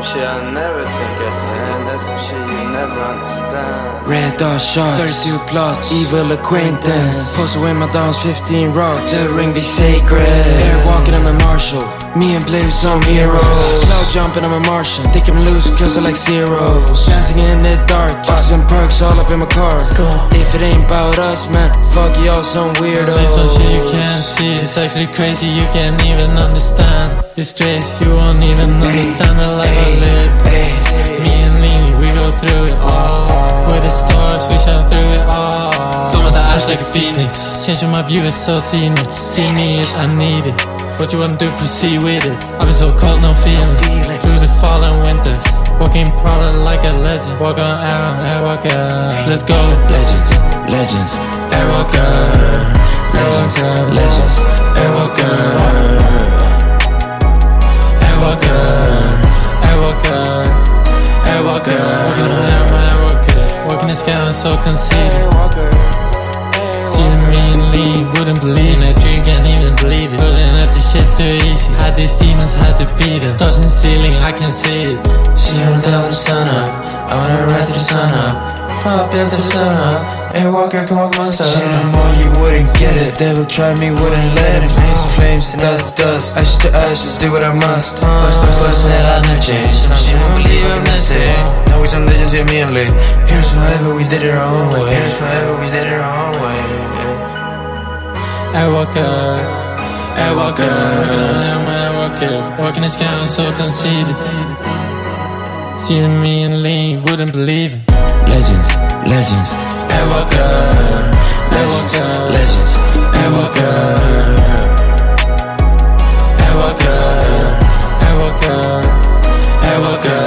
shit I never think I see. Man, that's some shit you never understand. Red dot shots, 32 plots, evil acquaintance. Posted with my downs, 15 rocks. The ring be sacred. Air walking, I'm a marshal. Me and Blue, some heroes. Cloud jumping, I'm a Martian. Think I'm loose cause I like zeros. Dancing in the dark, kissing perks all up in my car. If it ain't about us, man, fuck y'all, some weirdos. There's some shit you can't see. It's actually crazy, you can't even understand. It's crazy, you won't even understand the life I live. Me and Leanie, we go through it all. With the stars, we shine through it all. Come with the ash like a phoenix. Changing my view is so scenic. See me if I need it. What you wanna do, proceed with it. I've been so cold, no feeling. Through the fall and winters. Walking product like a legend. Walk on air, Airwalker. Let's go. Legends, legends, Airwalker. Legends, legends, Airwalker. Airwalker, Airwalker, Airwalker. Walking on air, my Airwalker. Walking the sky, I'm so conceited. Seeing me and leave, wouldn't believe it. Dream, can't even believe it. Pulling up this shit so easy. Had these demons, had to beat it. Stars in ceiling, I can see it. She hold down with the sun up. I wanna ride to the sun up. Pop into the sun up. Airwalker can walk amongst us. Shit, I'm all you wouldn't get it. Devil tried me, wouldn't let him. Haze to flames, dust to dust. Ashes to ashes, do what I must. What's that I've not changed? Some shit won't believe I'm not saying. Now we some legends, yeah, me and Blade. Here's forever, we did it our own way. Here's forever, we did it our own way. Airwalker, Airwalker. Walking on air, my Airwalker. Walking the sky, I'm so conceited. Seeing me and leave, wouldn't believe it. Legends, legends, Airwalker. Legends, legends, Airwalker. Airwalker, Airwalker, Airwalker.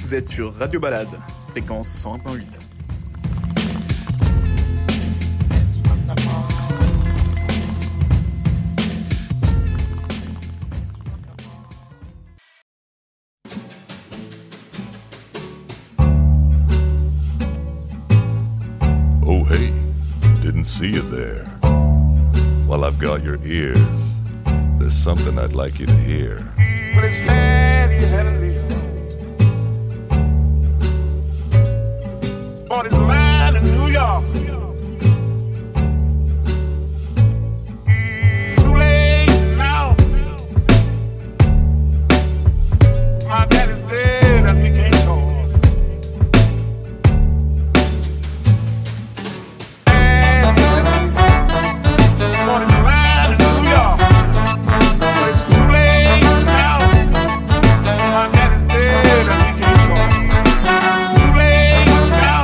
vous êtes sur Radio Balade, fréquence 100.8. Oh hey, didn't see you there. Well, I've got your ears. There's something I'd like you to hear. When it's sad, you had to leave. On his line in New York. Too late now. My daddy's dead and he can't talk. On his line in New York. But it's too late now. My daddy's dead and he can't talk. Too late now.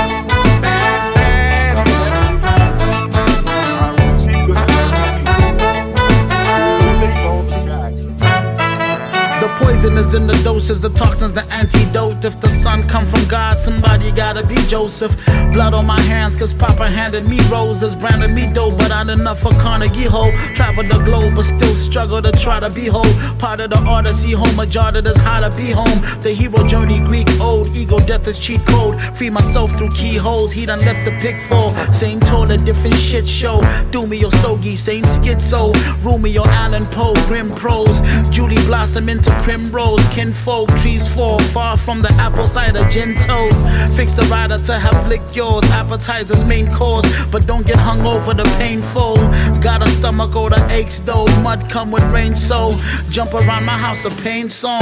I wish he could have seen me. Too late on tonight. The poison is in the doses, the toxins, the antidote. If the son come from God, somebody gotta be Joseph. Blood on my hands, cause Papa handed me roses, branded me dope, but I enough for Carnegie Hall. Traveled the globe, but still struggle to try to be whole. Part of the odyssey, home majority is how to be home. The hero journey, Greek old, ego death is cheat code. Free myself through keyholes, he done left the pitfall. Same toll, a different shit show. Do me your stogie, same schizo. Rumi or Allen Poe, grim prose. Judy blossom into primrose. Kinfolk, trees fall far from the apple cider gin toast. Fix the rider to have lick yours. Appetizers main course, but don't get hung over the painful. Got a stomach or the aches though. Mud come with rain, so jump around my house a pain song.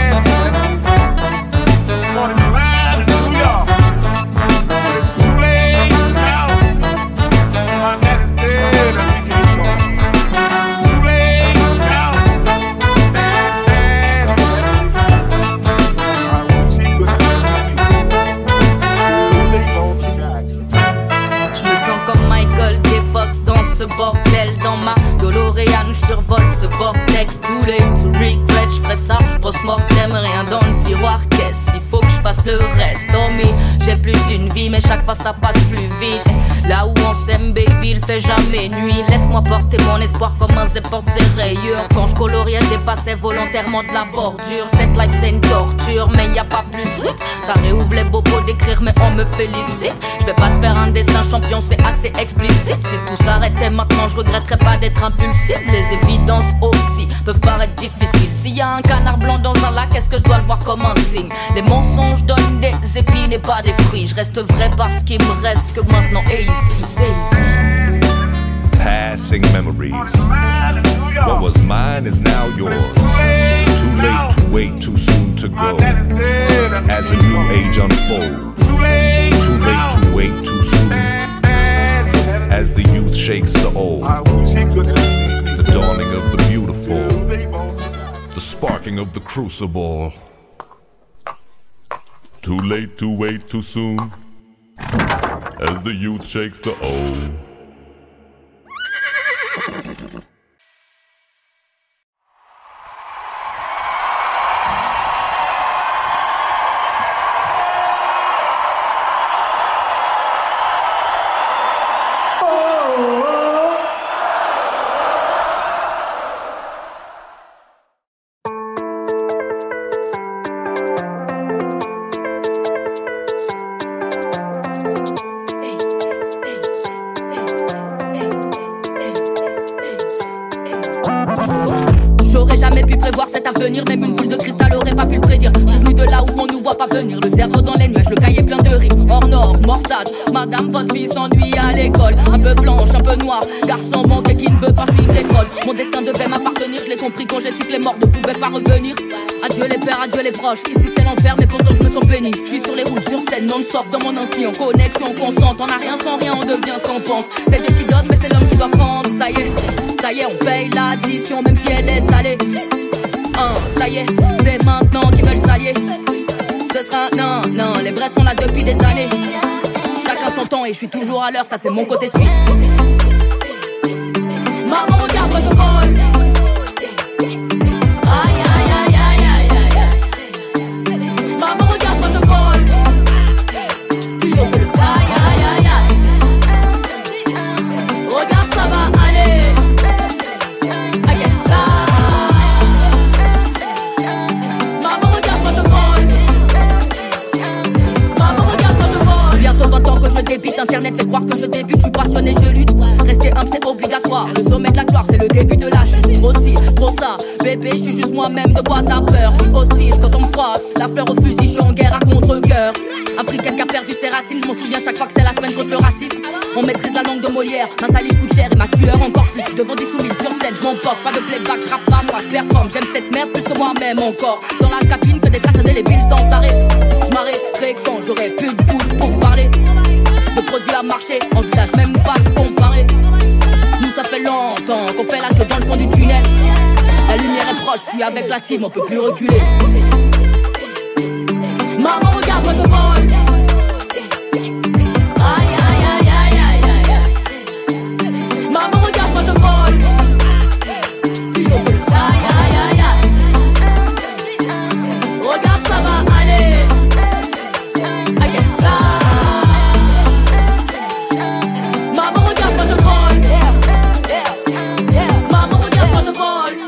On his line in New York. But it's too late now. My daddy's dead and he can't talk. Too late now. I wish he could have seen me. Too late on tonight. Je me sens comme Michael J. Fox dans ce bordel. Dans ma DeLorean, je survole ce vortex. Too late to regret, je ferai ça post-mortem. Rien dans le tiroir, qu'est-ce il faut que je fasse le reste. Oh mais j'ai plus d'une vie, mais chaque fois ça passe plus vite. Là où on s'aime, baby, il fait jamais nuit. Laisse-moi porter mon espoir comme un zé porte ses rayures. Quand je coloriais, dépassais volontairement de la bordure. Cette life c'est une torture, mais y a pas plus sweet. Ça réouvre les bobos d'écrire, mais on me félicite. Je vais pas te faire un destin champion, c'est assez explicite. Si tout s'arrêtait maintenant, je regretterais pas d'être impulsif. Les évidences aussi peuvent paraître difficiles. S'il y a un canard blanc dans un lac, est-ce que je dois le voir comme un signe? Les mensonges donnent des épines et pas des fruits. Je reste vrai parce qu'il me reste que maintenant et ici, c'est ici. Passing memories. What was mine is now yours. Too late to wait, too soon to go. As a new age unfolds. Too late to wait, too soon. As the youth shakes the old. The dawning of the beautiful. The sparking of the crucible. Too late to wait, too soon. As the youth shakes the old. Même une boule de cristal aurait pas pu le prédire. Je suis venu de là où on nous voit pas venir. Le cerveau dans les nuages, le cahier plein de rimes. Hors nord, mort stade. Madame, votre fille s'ennuie à l'école. Un peu blanche, un peu noire. Garçon manqué qui ne veut pas suivre l'école. Mon destin devait m'appartenir. Je l'ai compris quand j'ai su que les morts ne pouvaient pas revenir. Adieu les pères, adieu les proches. Ici c'est l'enfer, mais pourtant je me sens béni. Je suis sur les routes, sur scène, non-stop dans mon inspi. En connexion constante. On a rien sans rien, on devient ce qu'on pense. C'est Dieu qui donne, mais c'est l'homme qui doit prendre. Ça y est, on paye l'addition, même si elle est salée. Ça y est, c'est maintenant qu'ils veulent s'allier. Ce sera non, les vrais sont là depuis des années. Chacun son temps et je suis toujours à l'heure, ça c'est mon côté suisse. Maman regarde, moi je vole. Aïe aïe aïe aïe aïe aïe. Maman regarde, d'internet fait croire que je débute, je suis passionné, je lutte. Rester humble c'est obligatoire, le sommet de la gloire c'est le début de la chute. Trop si, trop ça, bébé je suis juste moi-même, de quoi t'as peur? Je suis hostile quand on me froisse, la fleur au fusil, je suis en guerre à contre-cœur. Africaine qui a perdu ses racines, je m'en souviens chaque fois que c'est la semaine contre le racisme. On maîtrise la langue de Molière, ma salive coûte cher et ma sueur encore plus. Devant des soumis sur scène, je m'emporte, pas de playback, je rappe pas, moi je performe. J'aime cette merde plus que moi-même encore. Dans la cabine que des traces indélébiles sans arrêt. Je m'arrêterai quand j'aurai plus de bouche pour parler. De produits à marché, envisage même pas de comparer. Nous ça fait longtemps qu'on fait la queue dans le fond du tunnel. La lumière est proche, je suis avec la team, on peut plus reculer. Maman regarde, moi je vole. Aïe aïe aïe aïe aïe aïe. Maman regarde, moi je vole. Plus haut que le sky, aïe aïe aïe. Regarde, ça va aller. I can fly. Maman regarde, moi je vole. Maman regarde, moi je vole.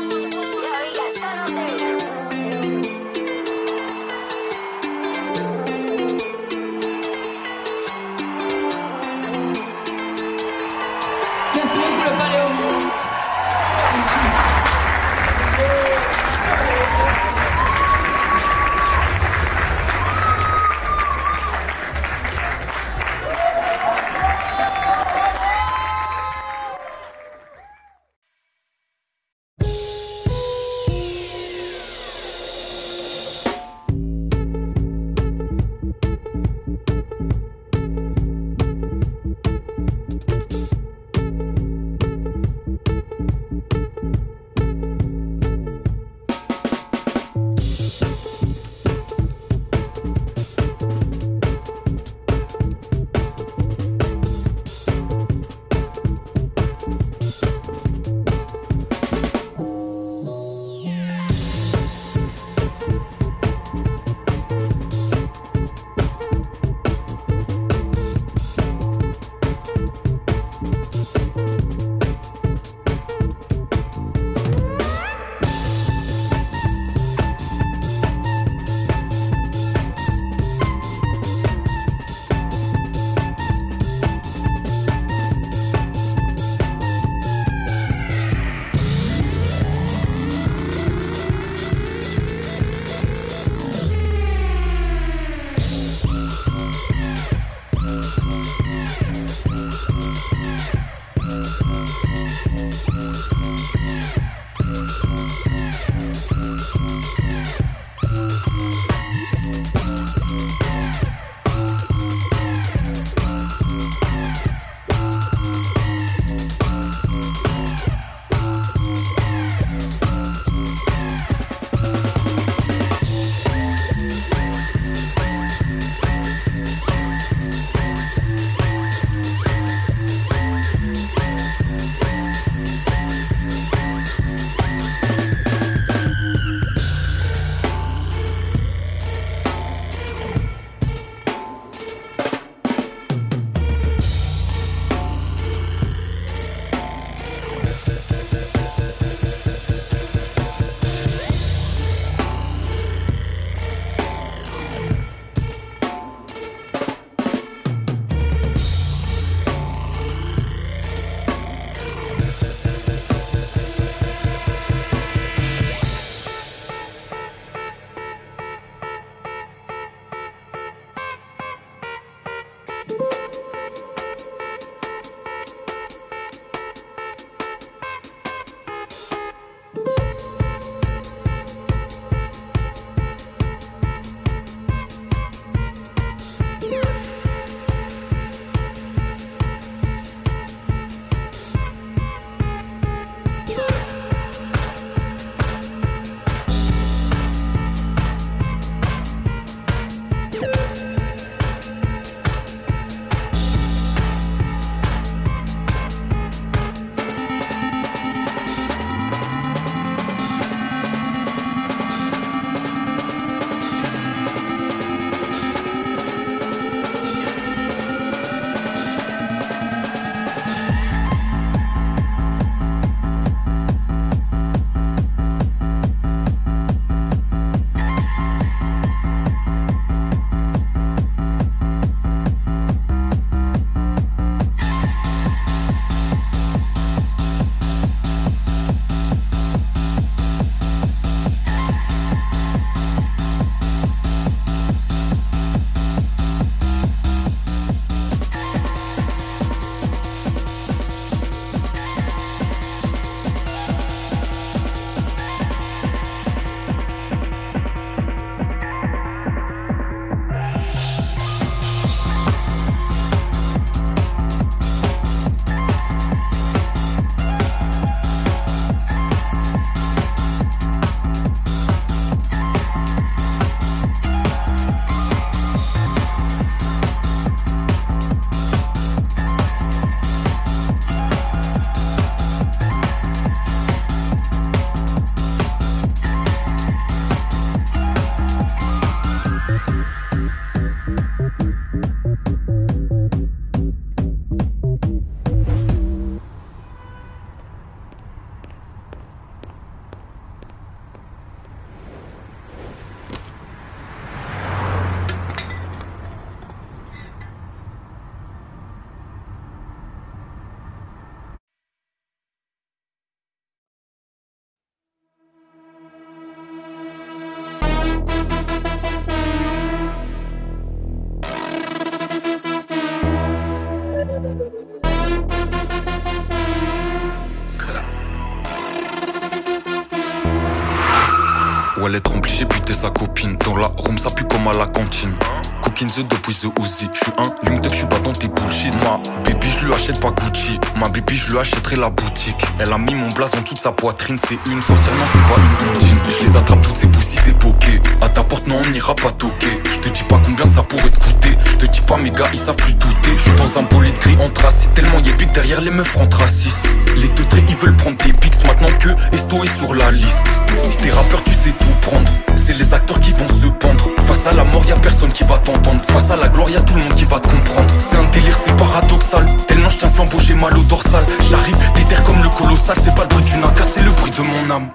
toilette remplie, j'ai buté sa copine. Dans la room, ça pue comme à la cantine. Cooking the depuis the Uzi. J'suis un young duck, j'suis pas dans tes bullshit. Ma baby, j'lui achète pas Gucci. Ma baby, j'lui achèterai la boutique. Elle a mis mon blason dans toute sa poitrine. C'est une sorcière, non, c'est pas une ondine. J'les attrape toutes ces poussies, c'est poké. À ta porte, non, on n'ira pas toquer. J'te dis pas combien ça pourrait te coûter. J'te dis pas, mes gars, ils savent plus douter. J'suis dans un bolide gris anthracite. Tellement y'a big derrière les meufs anthraciste. Les deux traits, ils veulent prendre des pics. Maintenant que Esto est sur la liste. Si t'es rappeur, tu sais tout prendre. C'est les acteurs qui vont se pendre. Face à la mort, y'a personne qui va t'entendre. Face à la gloire, y'a tout le monde qui va te comprendre. C'est un délire, c'est paradoxal. Tellement j'tiens flambeau, j'ai mal au dorsal. J'arrive, déterre comme le colossal. C'est pas le bruit d'une AK, c'est le bruit de mon âme.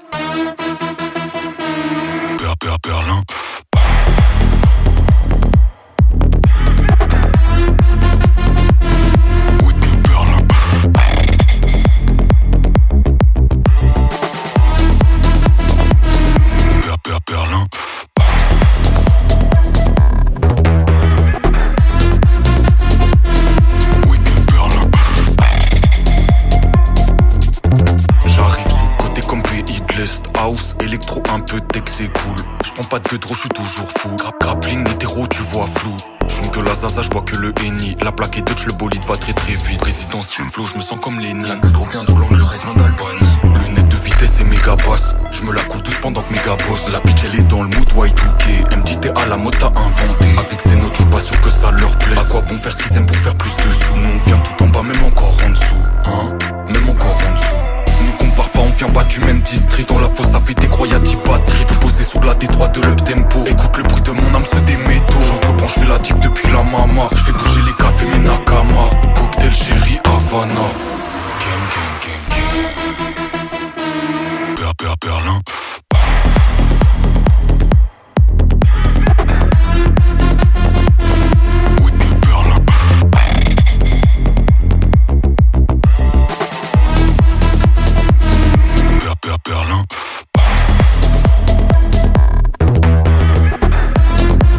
Berlin. Berlin. J'arrive sous côté comme pays de l'Est. House, électro, un peu tech, c'est cool. J'prends pas de trop, j'suis toujours fou. Grappling, hétéro, tu vois flou. J'fume que la zaza, j'bois que le Henny. La plaque est Dutch, le bolide va très très vite. Présidentiel flow, j'me sens comme les nids. Le trop vient d'Hollande, le reste vient d'Albanie. Lunettes de vitesse et méga basse. J'me la coule douce pendant que méga boss. La bitch elle est dans le mood Y2K. Elle me dit t'es à la mode, t'as inventé. Avec ces notes, j'suis pas sûr que ça leur plaise. À quoi bon faire ce qu'ils aiment pour faire plus de sous? Nous on vient tout en bas, même encore en dessous. Hein? Même encore en dessous. Nous compare pas, on vient pas du même district. Dans la fosse, ça fait des croix, y'a 10 batteries. Posé sous la Détroit de l'up tempo. Écoute le bruit de mon âme, c'est des métaux. J'entreprends, j'fais la diff depuis la mama. J'fais bouger les cafés, mes nakama. Cocktail chéri, Havana. Gang, gang, gang, gang. Berlin. Berlin.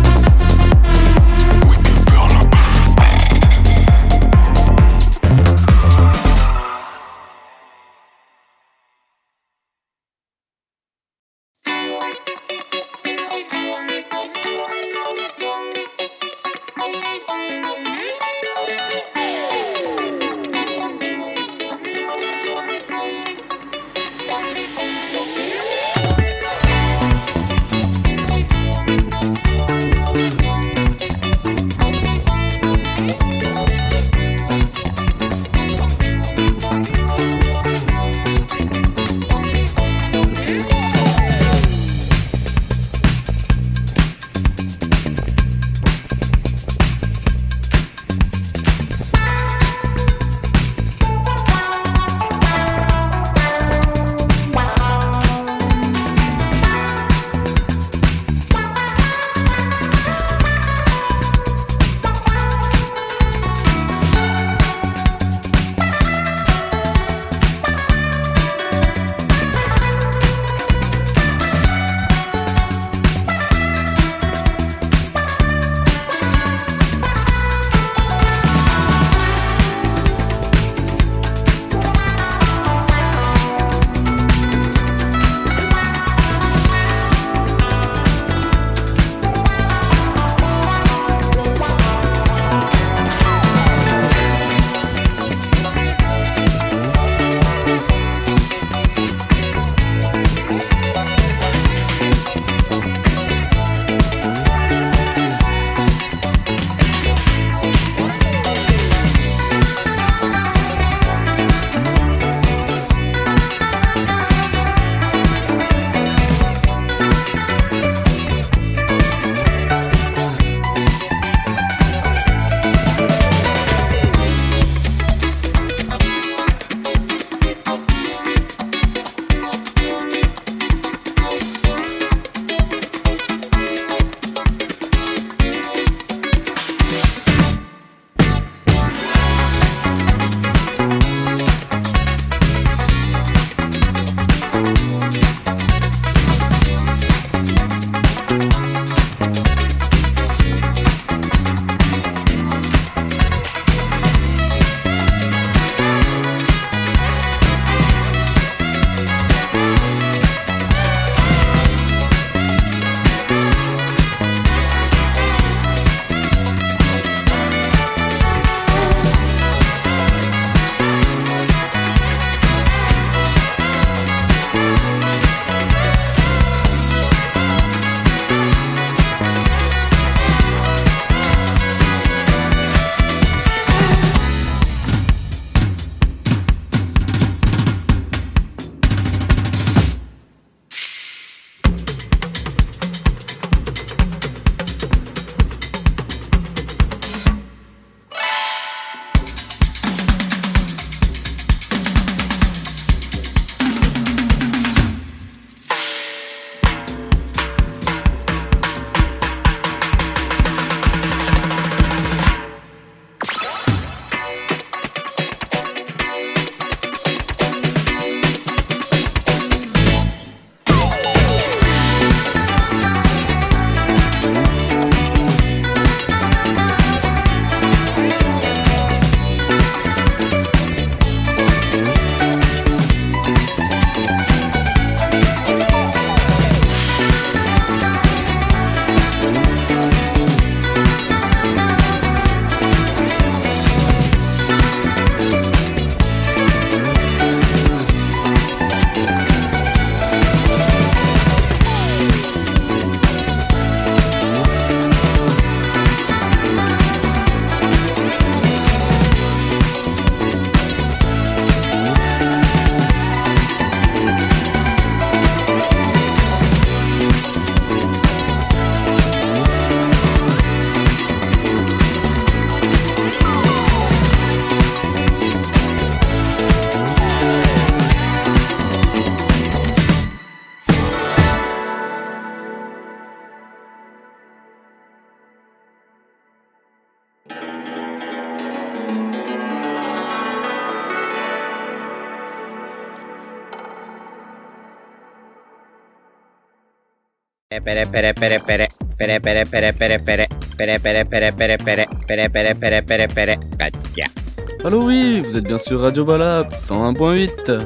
Allô oui, vous êtes bien sur Radio Balade 101.8.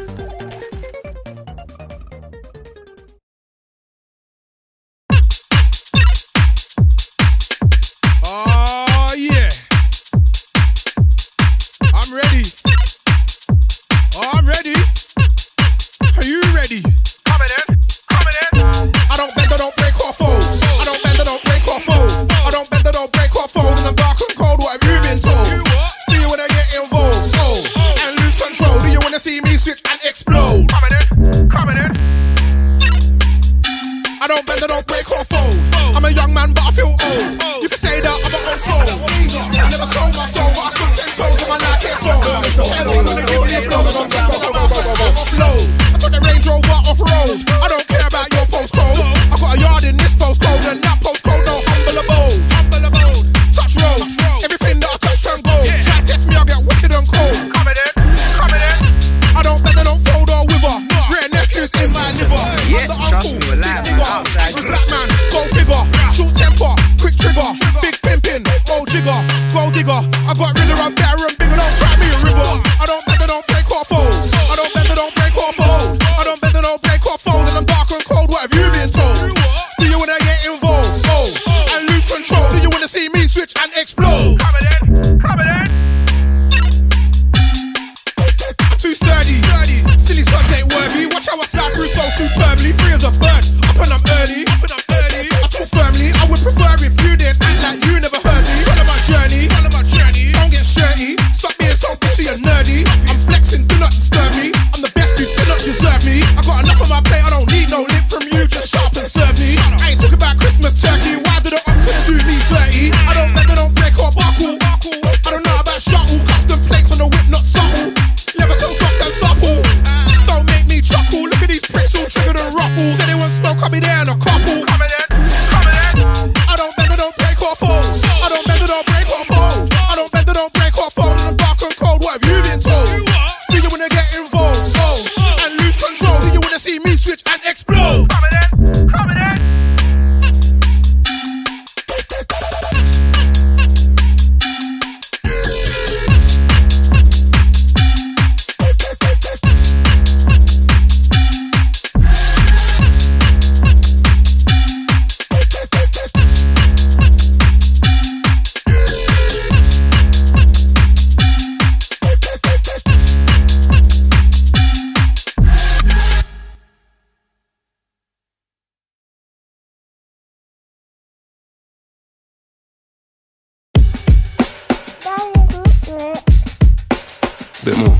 Bit more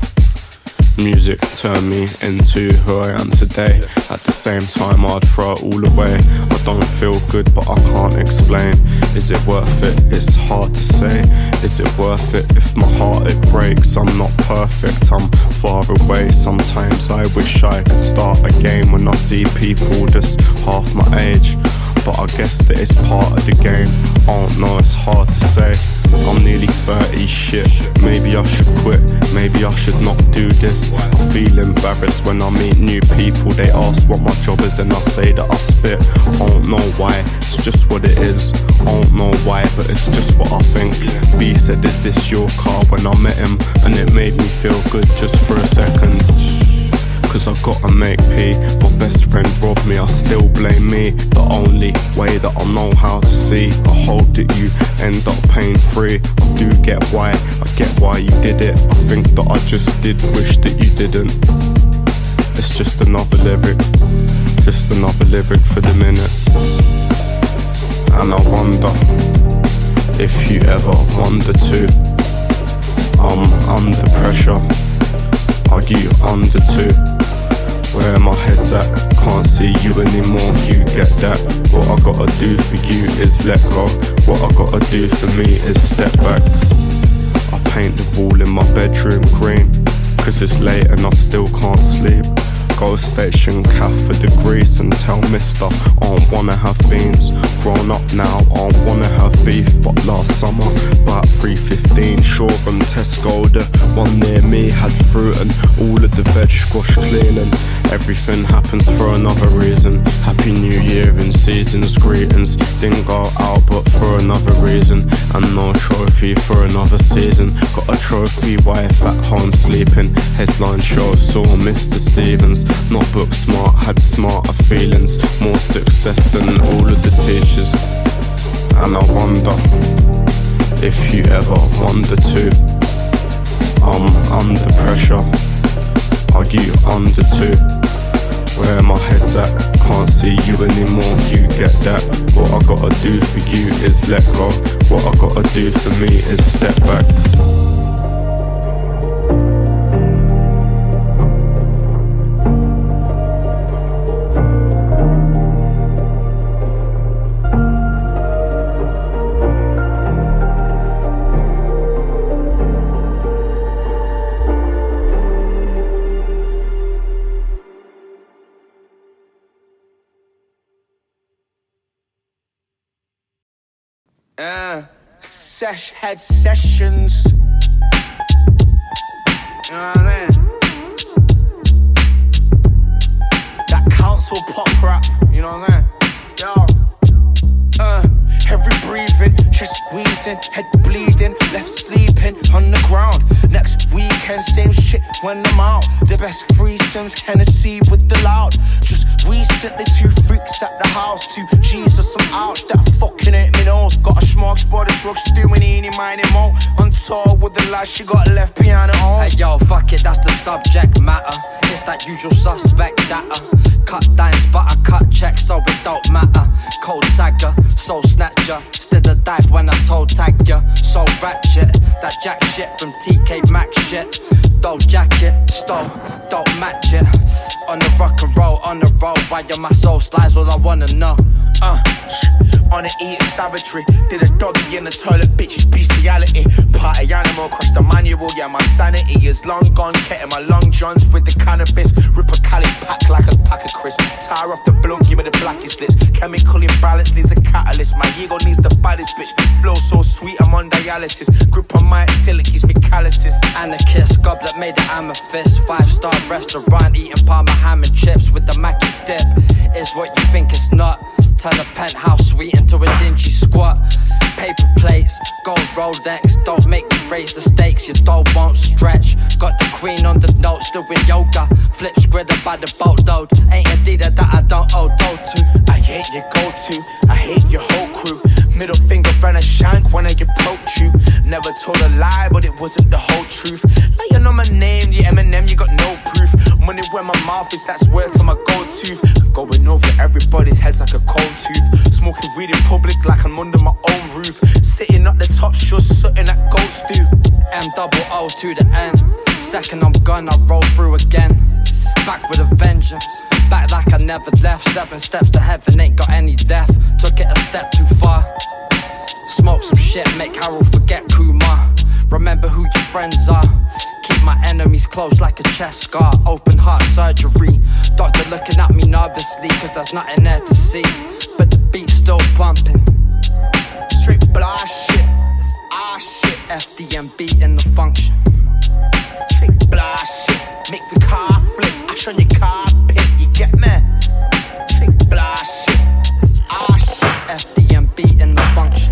music turned me into who I am today. At the same time I'd throw it all away. I don't feel good but I can't explain. Is it worth it? It's hard to say. Is it worth it? If my heart it breaks, I'm not perfect, I'm far away. Sometimes I wish I could start again when I see people just half my age. But I guess that it's part of the game. I don't know, it's hard to say. I'm nearly 30, shit. Maybe I should quit, maybe I should not do this. I feel embarrassed when I meet new people. They ask what my job is and I say that I spit. I don't know why, it's just what it is. I don't know why, but it's just what I think. B said, is this your car, when I met him? And it made me feel good just for a second. Cause I gotta make P. My best friend robbed me, I still blame me. The only way that I know how to see, I hope that you end up pain free. I do get why, I get why you did it. I think that I just did wish that you didn't. It's just another lyric, just another lyric for the minute. And I wonder if you ever wonder too. I'm under pressure, are you under too? Where my head's at, can't see you anymore, you get that. What I gotta do for you is let go. What I gotta do for me is step back. I paint the wall in my bedroom green, cause it's late and I still can't sleep. Go station calf for the grease and tell mister I don't wanna have beans. Grown up now, I don't wanna have beef. But last summer, about 315, sure from Tesco. The one near me had fruit and all of the veg squash cleaning. Everything happens for another reason. Happy New Year in seasons, greetings. Didn't go out but for another reason. And no trophy for another season. Got a trophy wife at home sleeping. Headline show saw Mr. Stevens. Not book smart, had smarter feelings. More success than all of the teachers. And I wonder if you ever wonder too. I'm under pressure. Are you under too? Where my head's at, can't see you anymore, you get that. What I gotta do for you is let go. What I gotta do for me is step back. Had sessions. You know what I mean? That council pop rap, you know what I'm saying? Yo. Heavy breathing, chest wheezing, head bleeding, left sleeping on the ground. Next weekend, same shit when I'm out. The best threesomes, Hennessy with the loud. Just recently, 2 freaks at the house. 2 Jesus, I'm out. That fucking ain't me nose. Got a smog spot of drugs, doing eeny, miny, mo. On tour with the lads, she got left behind at home. Hey yo, fuck it, that's the subject matter. It's that usual suspect that cut dimes, but I cut checks, so it don't matter. Cold sagger, soul snatcher. Still a dive when I told tag ya. So ratchet, that jack shit from TK Maxx shit. Dope jacket, stole, don't match it. On the rock and roll, on the road, why my soul slides, all I wanna know. On the eat savagery, did a doggy in the toilet, bitches bestiality. Party animal, crush the manual, yeah, my sanity is long gone. Ketting my long johns with the cannabis. Rip a cali pack like a pack of crisp. Tire off the blunt, give me the blackest lips. Chemical imbalance needs a catalyst. My ego needs the baddest bitch. Flow so sweet, I'm on dialysis. Grip on my till it keeps me calluses. And a kiss, goblet made of amethyst. 5-star restaurant, eating parma ham and chips with the Mackey's dip. Is what you think it's not. Turn a penthouse suite into a dingy squat. Paper plates, gold Rolex. Don't make me raise the stakes, your dough won't stretch. Got the queen on the notes, doing yoga. Flip scritter by the boatload. Ain't a dealer that I don't owe dough to. I hate your go-to, I hate your whole crew. Middle finger and a shank when I approach you. Never told a lie, but it wasn't the whole truth. Now you know my name, the Eminem, you got no proof. Money where my mouth is, that's where to my go-to. Going over everybody's heads like a cold tooth. Smoking weed in public like I'm under my own roof. Sitting at the top, just something that goats do. M-double-O to the end. Second I'm gone, I roll through again. Back with a vengeance. Back like I never left. 7 steps to heaven, ain't got any death. Took it a step too far. Smoke some shit, make Harold forget Kumar. Remember who your friends are. Keep my enemies close like a chest scar. Open heart surgery. Doctor looking at me nervously, cause there's nothing there to see. But the beat's still pumping. Straight blast shit, it's our shit. FDMB in the function. Straight blast shit, make the car flip. Ash on your carpet, you get me? Straight blast shit, it's our shit. FDMB in the function.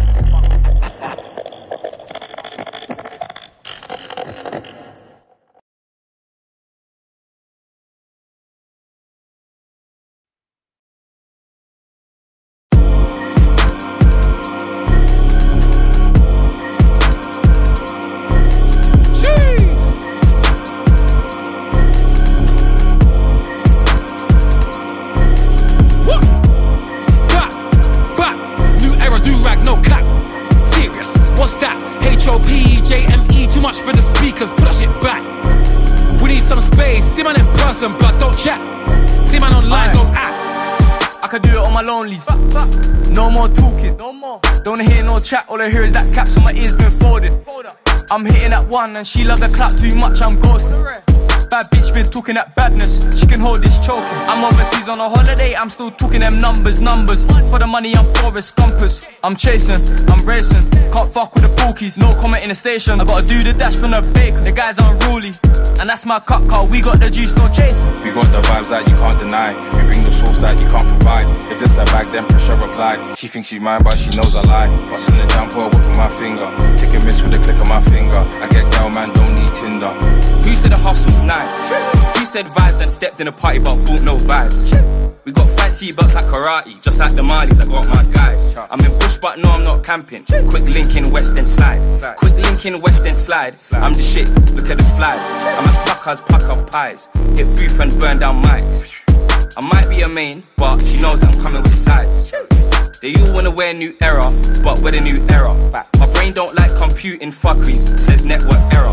Put that shit back. We need some space. See man in person, blood, don't chat. See man online, don't act. I could do it on my lonelies. No more talking. No more. Don't hear no chat. All I hear is that caps on my ears been folded. I'm hitting that one and she love the clap too much. I'm ghosting. bad bitch been talking that badness. She can hold this choking. I'm overseas on a holiday, I'm still talking them numbers. For the money, I'm Forrest Gumpus. I'm chasing, I'm racing. Can't fuck with the bookies, no comment in the station. I gotta do the dash from the bacon. The guys unruly, and that's my cut car. We got the juice, no chase. We got the vibes that you can't deny. We bring the sauce that you can't provide. If this a bag, then pressure replied. She thinks she's mine, but she knows I lie. Bustin' the jumper, whip with my finger. Take a miss with the click of my finger. I get girl, man, don't need Tinder. Who said the hustle's nice? Who said vibes and stepped in a party but bought no vibes? We got fancy belts like karate, just like the Malis, I got my guys. I'm in bush but no, I'm not camping. Quick link in West End slide. Quick link in West End slide. I'm the shit, look at the flies. I'm as pluckers, pluck up pies. Hit booth and burn down mics. I might be a main, but she knows that I'm coming with sides. They all wanna wear new era, but we're the new era. My brain don't like computing fuckeries, says network error.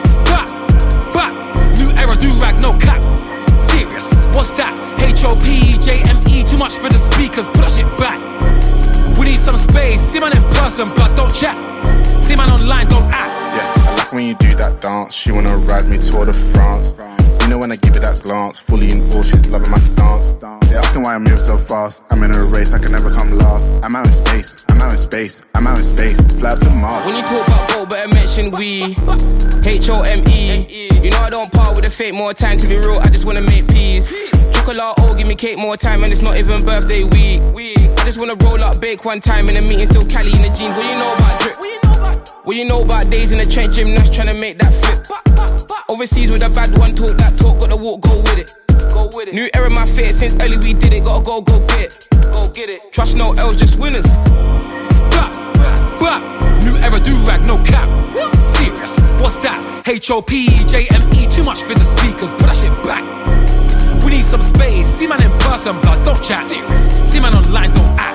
New era, do rag, no cap. Serious, what's that? HOPJME, too much for the speakers, put that shit back. We need some space, see man in person, but don't chat. See man online, don't act. Yeah, I like when you do that dance. She wanna ride me Tour de France. You know when I give it that glance, fully in all, she's loving my stance. They asking why I move so fast. I'm in a race, I can never come last. I'm out in space, I'm out in space, I'm out in space. Fly up to Mars. When you talk about gold, better mention we HOME. You know I don't part with the fake, more time to be real, I just wanna make peace. Chocolate, oh, give me cake more time, and it's not even birthday week. I just wanna roll up, bake one time in a meeting, still Cali in the jeans. What do you know about drip? What do you know about days in the trench, gymnast trying to make that flip? Overseas with a bad one, talk that talk, got the walk, go with it. New era my fit, since early we did it, gotta go get it. Go get it. Trust no L's, just winners. New era, do rag, no cap. Serious, what's that? HOPJME, too much for the speakers, put that shit back. We need some space, see man in person, but don't chat. Serious, see man online, don't act.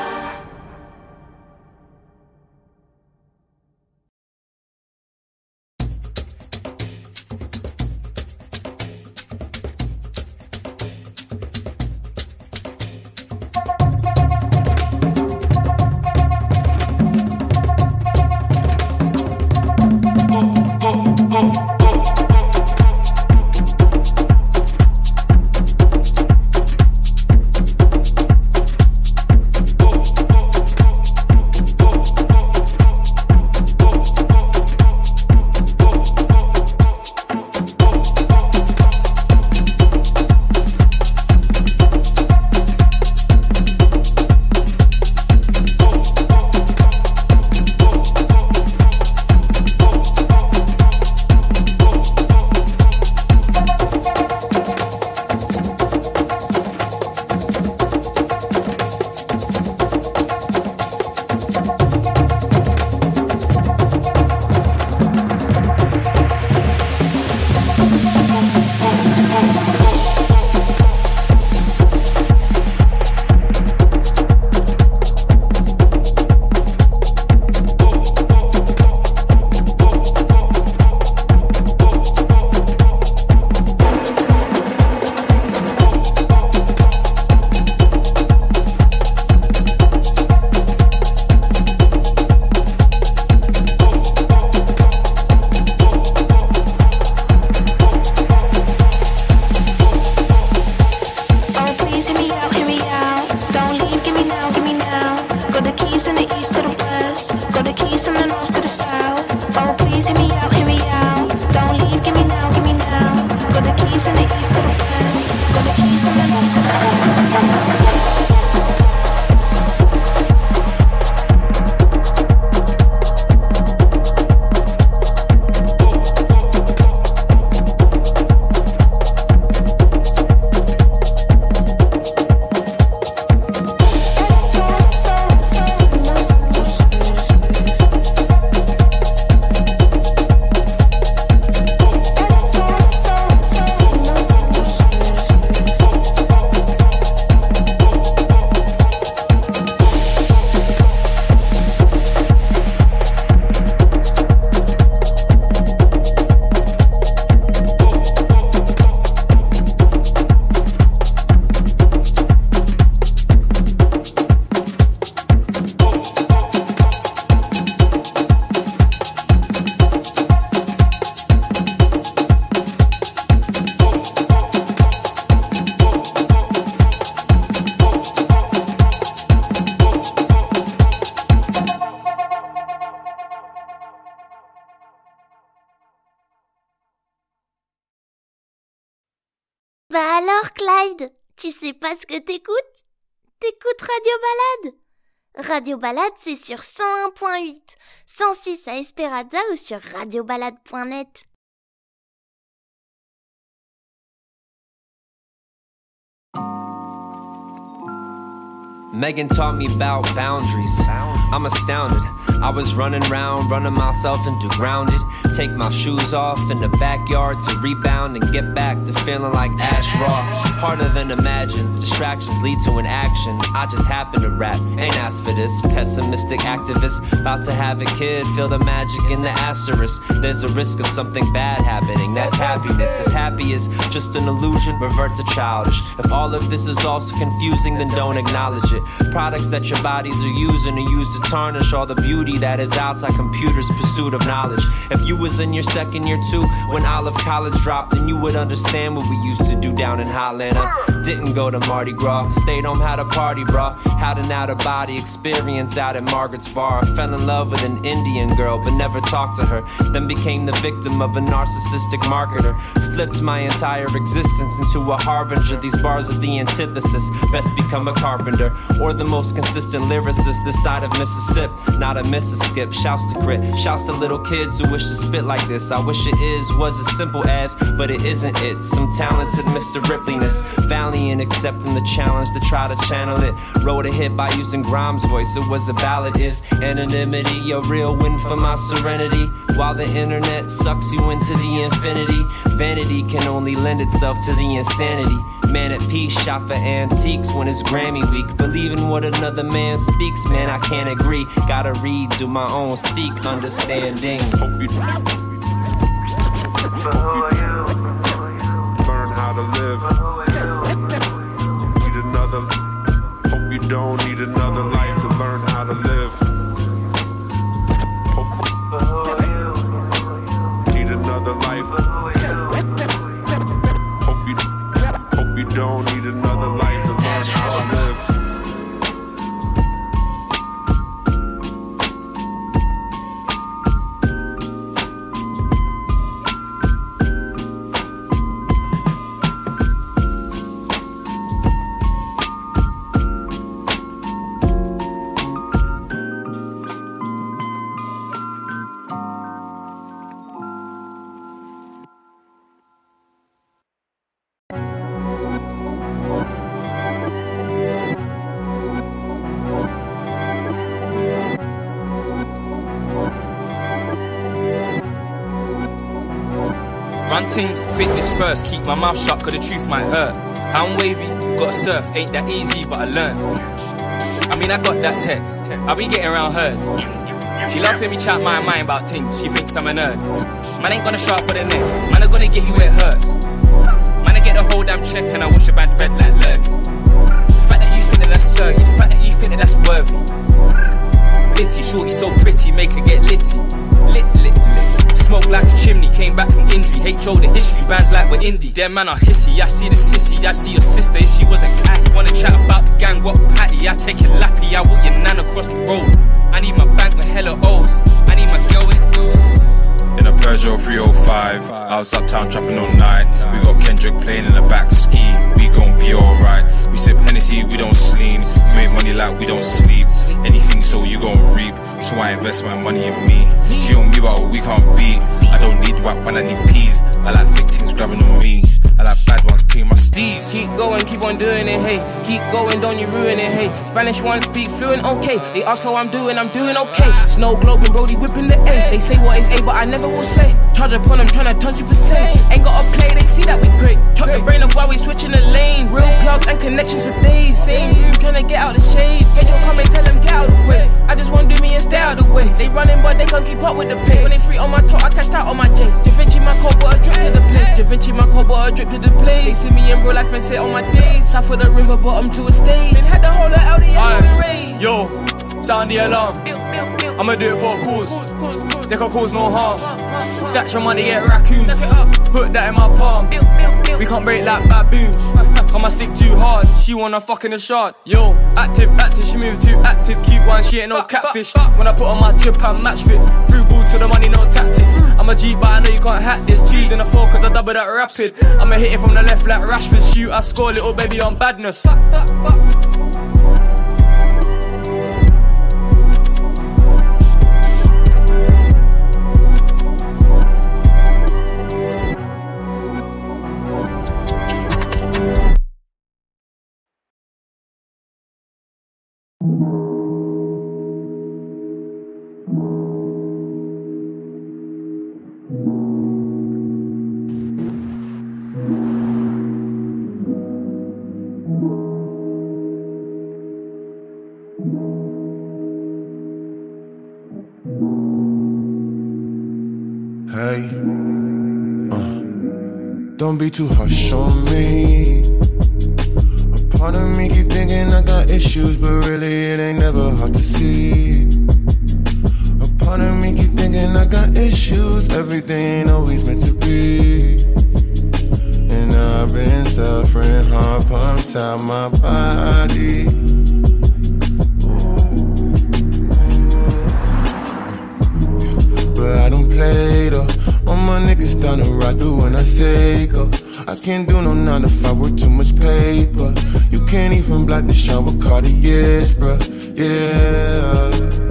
Alors Clyde, tu sais pas ce que t'écoutes? T'écoutes Radio Balade. Radio Balade, c'est sur 101.8, 106 à Esperanza ou sur radiobalade.net. Megan taught me about boundaries. I'm astounded. I was running myself into grounded. Take my shoes off in the backyard to rebound and get back to feeling like Ash Roth. Harder than imagined. Distractions lead to an action. I just happen to rap. Ain't asked for this. Pessimistic activist. About to have a kid. Feel the magic in the asterisk. There's a risk of something bad happening. That's happiness. If happy is just an illusion, revert to childish. If all of this is also confusing, then don't acknowledge it. Products that your bodies are using are used to tarnish all the beauty that is outside computers' pursuit of knowledge. If you was in your second year too, when Olive College dropped, then you would understand what we used to do down in Hotlanta. Didn't go to Mardi Gras, stayed home, had a party, bra. Had an out-of-body experience out at Margaret's bar. Fell in love with an Indian girl, but never talked to her. Then became the victim of a narcissistic marketer. Flipped my entire existence into a harbinger. These bars are the antithesis. Best become a carpenter. Or the most consistent lyricist this side of Mississippi. Not a miss a skip. Shouts to grit. Shouts to little kids who wish to spit like this. I wish it was as simple as, but it isn't it. Some talented Mr. Ripley-ness. Valiant accepting the challenge to try to channel it. Wrote a hit by using Grimes' voice. It was a ballad. Is anonymity a real win for my serenity? While the internet sucks you into the infinity. Vanity can only lend itself to the insanity. Man at peace, shop for antiques when it's Grammy week. Believe in what another man speaks, man, I can't agree. Gotta read, do my own, seek understanding. Hope you learn how to live. Need another. Hope you don't need another life to learn how to live. Hope need another life. Hope you don't need another life to learn how to live. Run things, fitness first, keep my mouth shut cause the truth might hurt. I'm wavy, gotta surf, ain't that easy but I learned. I mean I got that text, I'll be getting around hers. She love hear me chat my mind about things, she thinks I'm a nerd. Man ain't gonna shout for the neck, man are gonna get you where it hurts. Man I get the whole damn check and I watch the band spread like lurks. The fact that you think that that's surgy, the fact that you think that that's worthy. Pity, shorty so pretty, make her get litty. Lit. Smoke like a chimney, came back from injury. HO the history, bands like we're indie. Them man are hissy, I see the sissy, I see your sister if she wasn't catty. Wanna chat about the gang, what patty? I take it lappy, I walk your nan across the road. I need my bank with hella O's, I need my girl with in a Peugeot 305, I was uptown trapping all night. We got Kendrick playing in the back ski, we gon' be alright. We sip Hennessy, we don't sleep. We make money like we don't sleep. Anything so you gon' reap, so I invest my money in me. She on me but we can't beat. I don't need whack when I need peas. I like thick things grabbing on me. I like bad ones playing my steez. Keep going, keep on doing it, hey. Keep going, don't you ruin it, hey. Spanish one speak fluent, okay. They ask how I'm doing okay. Snow globe and Brody whipping the A. They say what is A, but I never will say. Charge upon them, tryna touch 2%. Ain't gotta play, they see that we great. Chop the brain off while we switching the lane. Real plugs and connections for days. Same room, tryna get out the shade. Hey, Joe, come and tell them get out the way. I just wanna do me and stay out the way. They running, but they can't keep up with the pace. When they free on my top, I cashed out on my J's. Da Vinci my cold, but a drip to the place. Da Vinci my cold, but a drip to the place. They see me in real life and say on my days. South of the river, bottom to a stage. Been had the whole of LDL in rain. Yo, sound the alarm. I'ma do it for a cause. They can cause no harm. Stash your money, get raccoons. Put that in my palm. We can't break like baboons. Can't Come I stick too hard, she wanna fuck in the shard. Yo, active, she move too active. Cute one, she ain't no catfish. When I put on my drip, I'm match fit. Through ball to the money, no tactics. I'm a G, but I know you can't hack this. 2 then a 4, cause I double that rapid. I'ma hit it from the left like Rashford. Shoot, I score, little baby on badness. Hey, don't be too harsh on me. A part of me keep thinking I got issues, but really it ain't never hard to see. A part of me keep thinking I got issues, everything ain't always meant to be. And I've been suffering hard pumps out my body. But I don't play though. All my niggas down the ride through when I say go. I can't do no 9 to 5 with too much paper. You can't even block the shine with Cartiers, bruh. Yeah,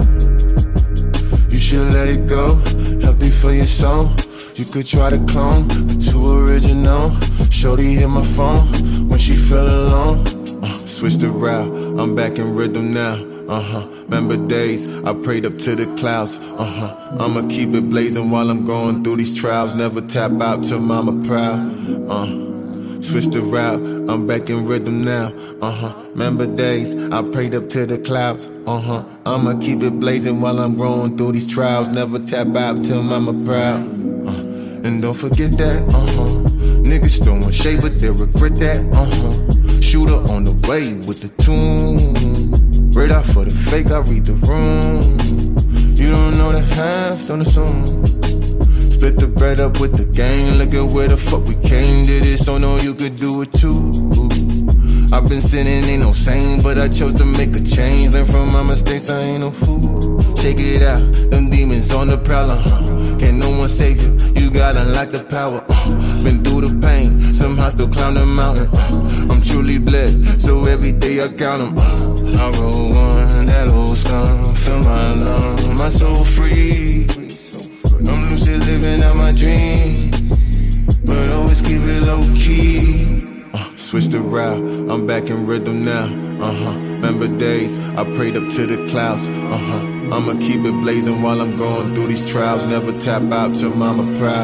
you should let it go. Healthy for your soul. You could try to clone, but too original. Shorty hit my phone when she fell alone. Switched the route, I'm back in rhythm now. Remember days, I prayed up to the clouds. I'ma keep it blazing while I'm going through these trials. Never tap out till mama proud. Switch the route, I'm back in rhythm now. Remember days, I prayed up to the clouds. I'ma keep it blazing while I'm growing through these trials. Never tap out till mama proud. And don't forget that, niggas throwing shade but they regret that, Shooter on the way with the tune. Radar for the fake, I read the room. You don't know the half, don't assume. Split the bread up with the gang. Look at where the fuck we came. Did it, so know you could do it too. I've been sinning, ain't no saint, but I chose to make a change. Learn from my mistakes, I ain't no fool. Check it out, them demons on the prowler. Can't no one save you, you gotta unlock the power. Been through the pain, somehow still climb the mountain. I'm truly blessed, so every day I count them. I roll one, that old skunk, feel my lung, my soul free. I'm lucid living out my dream, but always keep it low key. Switch the route, I'm back in rhythm now. Remember days, I prayed up to the clouds. I'ma keep it blazing while I'm going through these trials. Never tap out till mama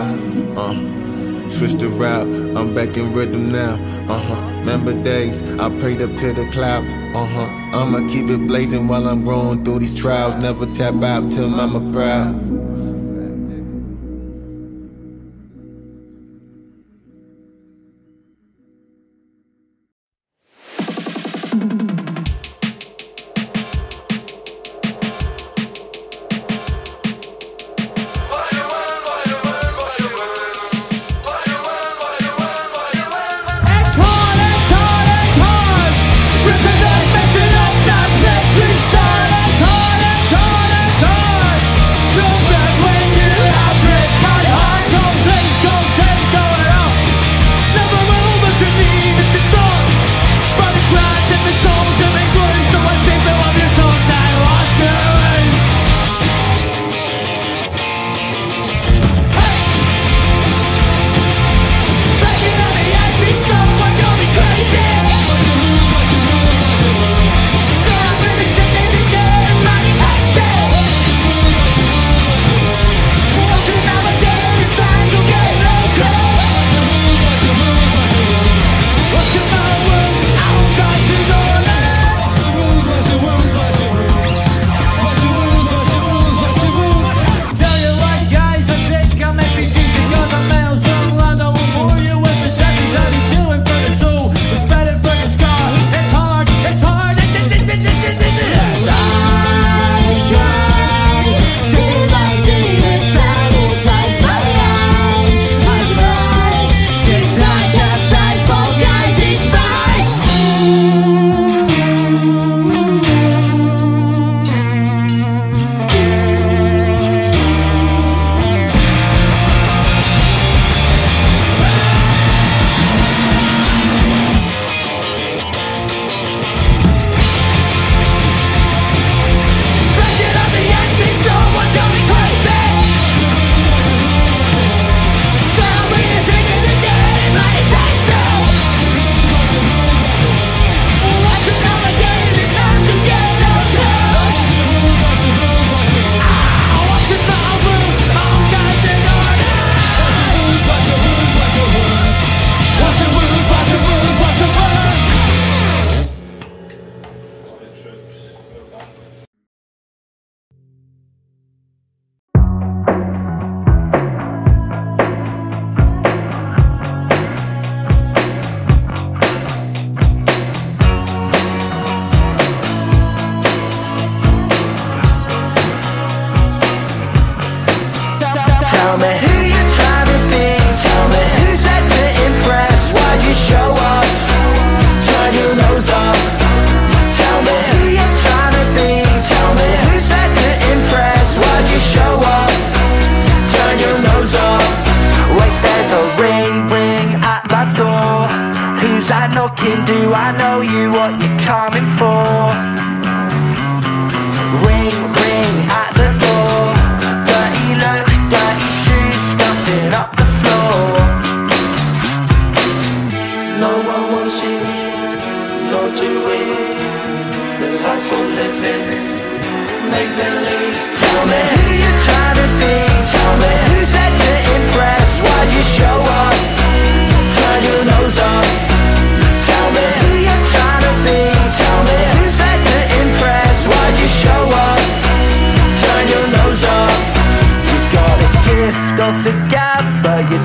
proud. Switch the route, I'm back in rhythm now. Remember days, I prayed up to the clouds. I'ma keep it blazing while I'm growing through these trials. Never tap out till mama proud. Don't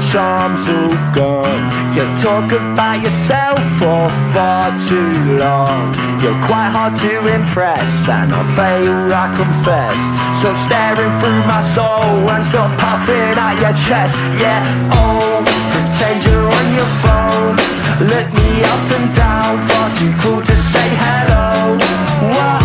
charm's all gone. You talk about yourself for far too long. You're quite hard to impress, and I fail, I confess. So staring through my soul and stop puffing at your chest. Yeah, oh, pretend you're on your phone. Look me up and down, far too cool to say hello. Whoa.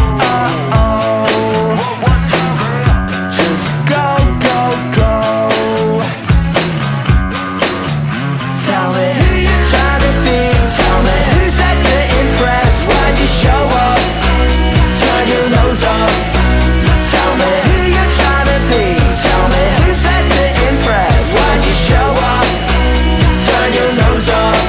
Show up, turn your nose up. Tell me who you're trying to be. Tell me who's there to impress. Why'd you show up, turn your nose up.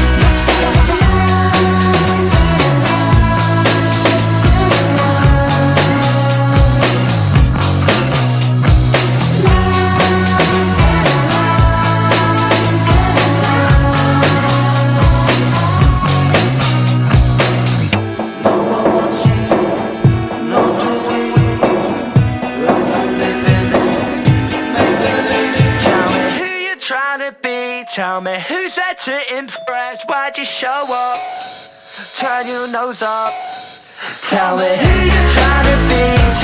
Tell me who's there to impress. Why'd you show up, turn your nose up. Tell me who you're trying to be.